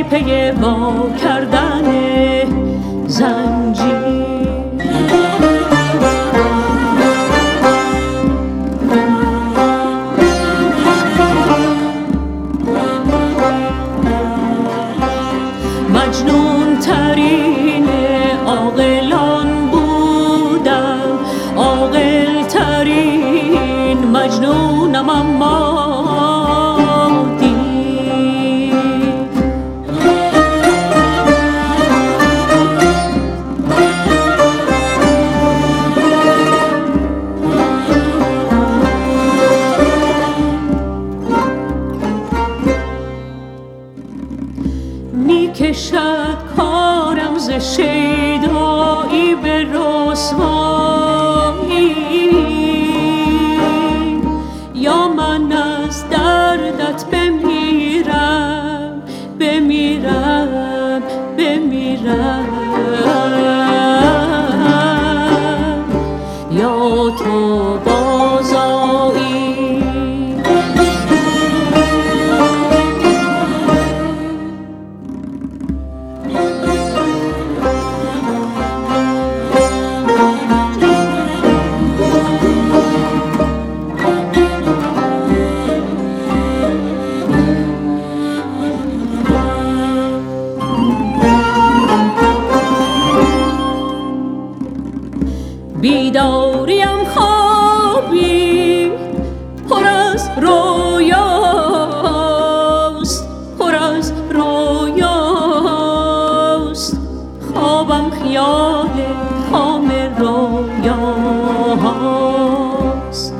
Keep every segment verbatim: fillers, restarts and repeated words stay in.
پی وا کردن زنجیر. مجنون ترین عاقلان بودم، عاقل ترین مجنونم اما میکشد کارم ز شیدایی به رسوایی، یا من از دردت بمیرم بمیرم بمیرم، یا تو بازایی. بیداریم خوابی پر از رویاست، پر از رویاست، خوابم خیال خام رویاست.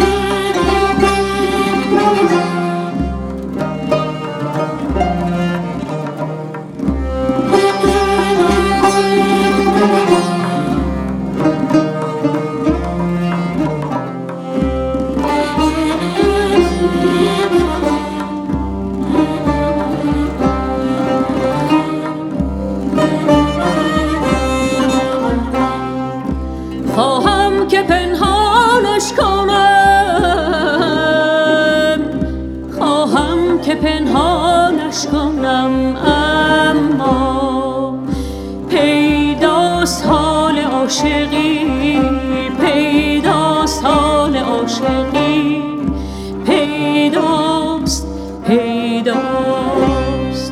خواهم که پنهانش کنم، خواهم که پنهانش کنم، اما پیداست حال عاشقی، پیداست حال عاشقی، پیداست پیداست.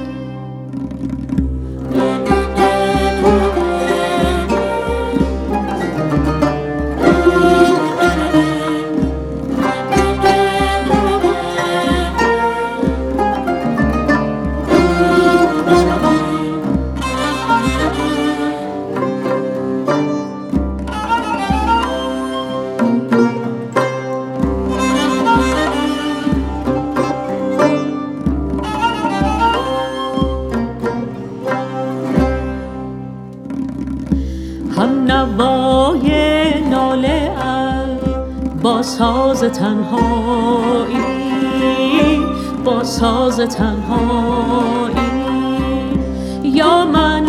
هم نوای ناله ام با ساز تنهایی، با ساز تنهایی، یا من